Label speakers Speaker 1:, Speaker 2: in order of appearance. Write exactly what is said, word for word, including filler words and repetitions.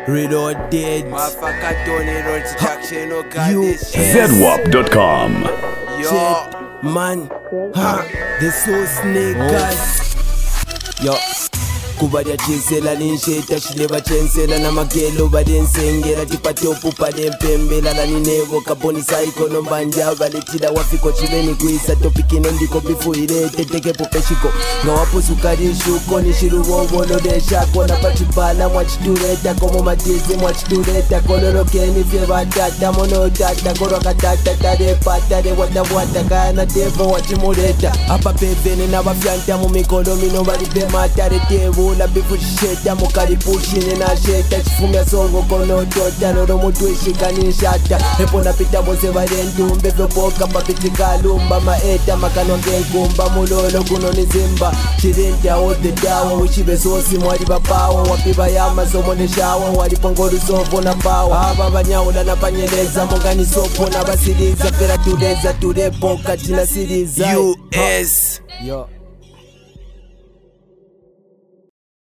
Speaker 1: Reloaded.
Speaker 2: U Z W A P dot com.
Speaker 1: Shit, man, ha, the soul sneakers. Yo, kubadia chisela ninsheta shileba chensela na magelo badensengera tipatopu padempembela la ninevo kaboni saiko no mbanja valetila wafiko chiveni kuisa topikino ndiko bifuirete teke popeshiko ngawapo sukari shuko nishiruwobolo deshako na pachipala mwachitureta komo matizi mwachitureta kololokeni fye batata mono tata koro katata tare patare wata wata kana devo wachimureta apa pevene na wafyanta mumikolo mino balipe matare tevo la bifu sheta mukali pushine na sheta chifumya songo kono tota noro mutu ishikaninshata epo napita bose valentumbe vyopoka papitika lumba maeta makano ngenkumba mulolo kuno nizimba chirinta ode dawa uchibe sosi mwali bapawa wapiba yama somo neshawa walipongolu sopo na pawa aba banyaula na panyeleza mongani sopo na basiliza pera tuleza tulepoka tina siliza
Speaker 3: U S
Speaker 1: Yo